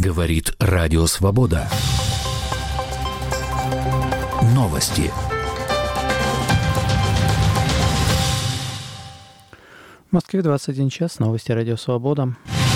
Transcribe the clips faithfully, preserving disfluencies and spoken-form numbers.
Говорит Радио Свобода. Новости. В Москве двадцать один час. Новости Радио Свобода.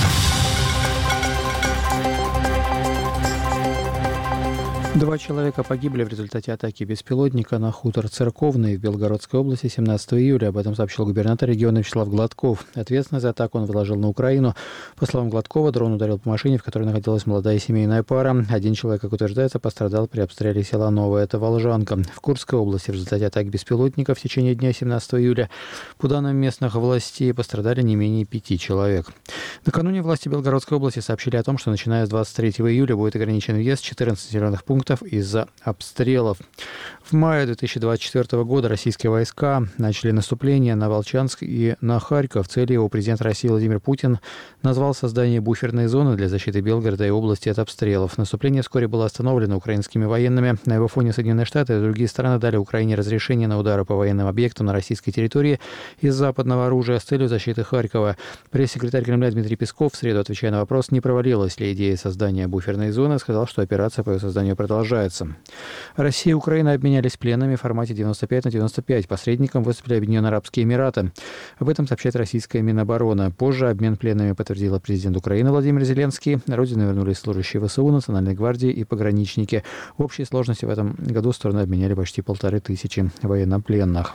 Два человека погибли в результате атаки беспилотника на хутор Церковный в Белгородской области семнадцатого июля. Об этом сообщил губернатор региона Вячеслав Гладков. Ответственность за атаку он возложил на Украину. По словам Гладкова, дрон ударил по машине, в которой находилась молодая семейная пара. Один человек, как утверждается, пострадал при обстреле села Новое. Это Волжанка. В Курской области в результате атаки беспилотника в течение дня семнадцатого июля, по данным местных властей, пострадали не менее пяти человек. Накануне власти Белгородской области сообщили о том, что начиная с двадцать третьего июля будет ограничен въезд в четырнадцать населенных пунктов из-за обстрелов. В мае две тысячи двадцать четвёртого года российские войска начали наступление на Волчанск и на Харьков. Целью его президент России Владимир Путин назвал создание буферной зоны для защиты Белгорода и области от обстрелов. Наступление вскоре было остановлено украинскими военными. На его фоне Соединенные Штаты и другие страны дали Украине разрешение на удары по военным объектам на российской территории из западного оружия с целью защиты Харькова. Пресс-секретарь Кремля Дмитрий Песков в среду, отвечая на вопрос, не провалилась ли идея создания буферной зоны, сказал, что операция по ее созданию продолжается. Россия и Украина обменялись пленными в формате девяносто пять на девяносто пять. Посредником выступили Объединенные Арабские Эмираты. Об этом сообщает российская Минобороны. Позже обмен пленными подтвердила президент Украины Владимир Зеленский. На родину вернулись служащие ВСУ, Национальной гвардии и пограничники. В общей сложности в этом году стороны обменяли почти полторы тысячи военнопленных.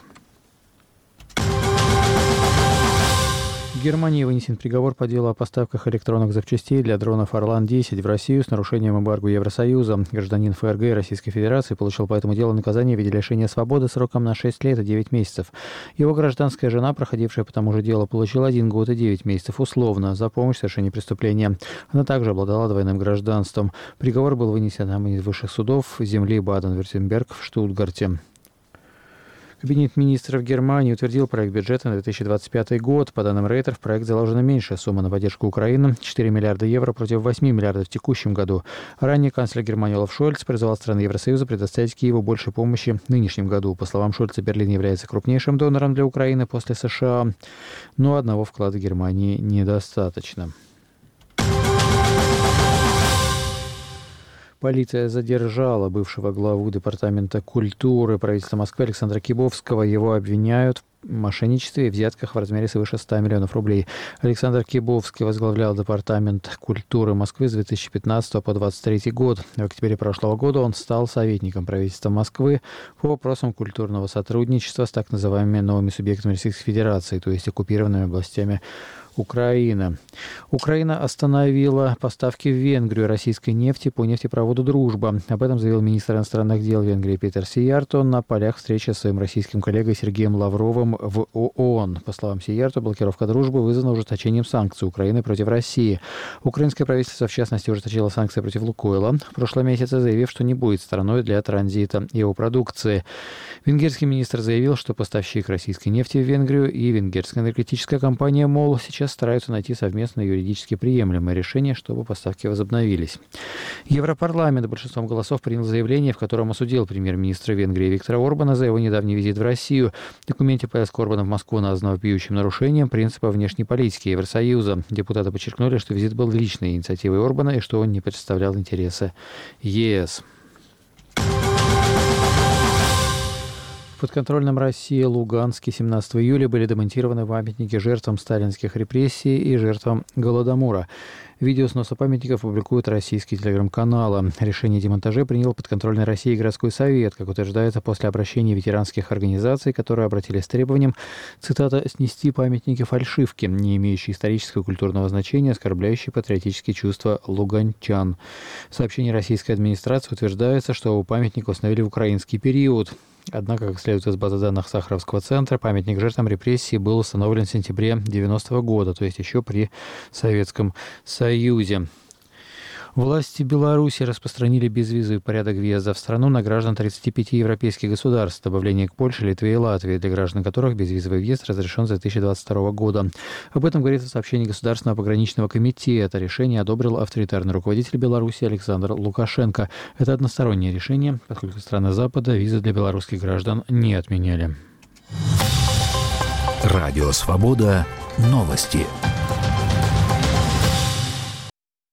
В Германии вынесен приговор по делу о поставках электронных запчастей для дронов «Орлан десять» в Россию с нарушением эмбарго Евросоюза. Гражданин ФРГ и Российской Федерации получил по этому делу наказание в виде лишения свободы сроком на шесть лет и девять месяцев. Его гражданская жена, проходившая по тому же делу, получила один год и девять месяцев условно за помощь в совершении преступления. Она также обладала двойным гражданством. Приговор был вынесен одним из высших судов земли Баден-Вюртемберг в Штутгарте. Кабинет министров Германии утвердил проект бюджета на две тысячи двадцать пятый год. По данным Рейтер, в проект заложена меньшая сумма на поддержку Украины – четыре миллиарда евро против восьми миллиардов в текущем году. Ранее канцлер Германии Олаф Шольц призывал страны Евросоюза предоставить Киеву больше помощи в нынешнем году. По словам Шольца, Берлин является крупнейшим донором для Украины после США, но одного вклада Германии недостаточно. Полиция задержала бывшего главу Департамента культуры правительства Москвы Александра Кибовского. Его обвиняют в мошенничестве и взятках в размере свыше ста миллионов рублей. Александр Кибовский возглавлял Департамент культуры Москвы с две тысячи пятнадцатого по двадцать третий год. В октябре прошлого года он стал советником правительства Москвы по вопросам культурного сотрудничества с так называемыми новыми субъектами Российской Федерации, то есть оккупированными областями Украина. Украина остановила поставки в Венгрию российской нефти по нефтепроводу «Дружба». Об этом заявил министр иностранных дел Венгрии Петер Сиярто на полях встречи с своим российским коллегой Сергеем Лавровым в ООН. По словам Сиярто, блокировка «Дружбы» вызвана ужесточением санкций Украины против России. Украинское правительство, в частности, ужесточило санкции против «Лукойла» в прошлом месяце, заявив, что не будет страной для транзита его продукции. Венгерский министр заявил, что поставщик российской нефти в Венгрию и венгерская энергетическая компания «Мол» сейчас стараются найти совместно юридически приемлемое решение, чтобы поставки возобновились. Европарламент большинством голосов принял заявление, в котором осудил премьер-министра Венгрии Виктора Орбана за его недавний визит в Россию. В документе поездка Орбана в Москву названа вопиющим нарушением принципа внешней политики Евросоюза. Депутаты подчеркнули, что визит был личной инициативой Орбана и что он не представлял интересы ЕС. В подконтрольном России Луганске семнадцатого июля были демонтированы памятники жертвам сталинских репрессий и жертвам Голодомора. Видео сноса памятников публикуют российские телеграм-каналы. Решение о демонтаже принял подконтрольный России городской совет, как утверждается, после обращения ветеранских организаций, которые обратились с требованием, цитата, «снести памятники фальшивки, не имеющие исторического и культурного значения, оскорбляющие патриотические чувства луганчан». В сообщении российской администрации утверждается, что памятник установили в украинский период. Однако, как следует из базы данных Сахаровского центра, памятник жертвам репрессий был установлен в сентябре девяностого года, то есть еще при Советском Союзе. Власти Беларуси распространили безвизовый порядок въезда в страну на граждан тридцати пяти европейских государств, добавление к Польше, Литве и Латвии, для граждан которых безвизовый въезд разрешен с две тысячи двадцать второго года. Об этом говорится в сообщении Государственного пограничного комитета. Решение одобрил авторитарный руководитель Беларуси Александр Лукашенко. Это одностороннее решение, поскольку страны Запада визы для белорусских граждан не отменяли. Радио Свобода. Новости.